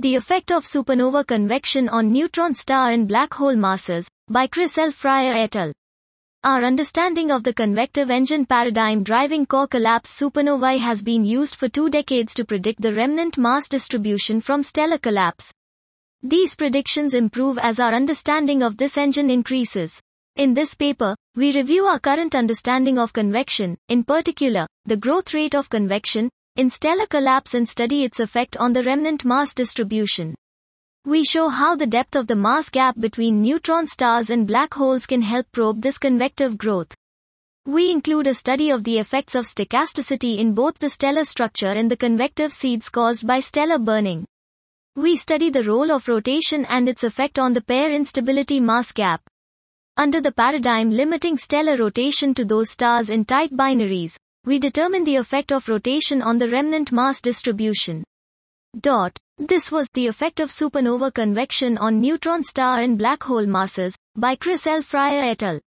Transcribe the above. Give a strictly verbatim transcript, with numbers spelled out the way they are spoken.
The Effect of Supernova Convection on Neutron Star and Black Hole Masses, by Chris L. Fryer et al. Our understanding of the convective engine paradigm driving core collapse supernovae has been used for two decades to predict the remnant mass distribution from stellar collapse. These predictions improve as our understanding of this engine increases. In this paper, we review our current understanding of convection, in particular, the growth rate of convection, in stellar collapse and study its effect on the remnant mass distribution. We show how the depth of the mass gap between neutron stars and black holes can help probe this convective growth. We include a study of the effects of stochasticity in both the stellar structure and the convective seeds caused by stellar burning. We study the role of rotation and its effect on the pair instability mass gap. Under the paradigm limiting stellar rotation to those stars in tight binaries, we determine the effect of rotation on the remnant mass distribution. Dot. This was The Effect of Supernova Convection on Neutron Star and Black Hole Masses, by Chris L. Fryer et al.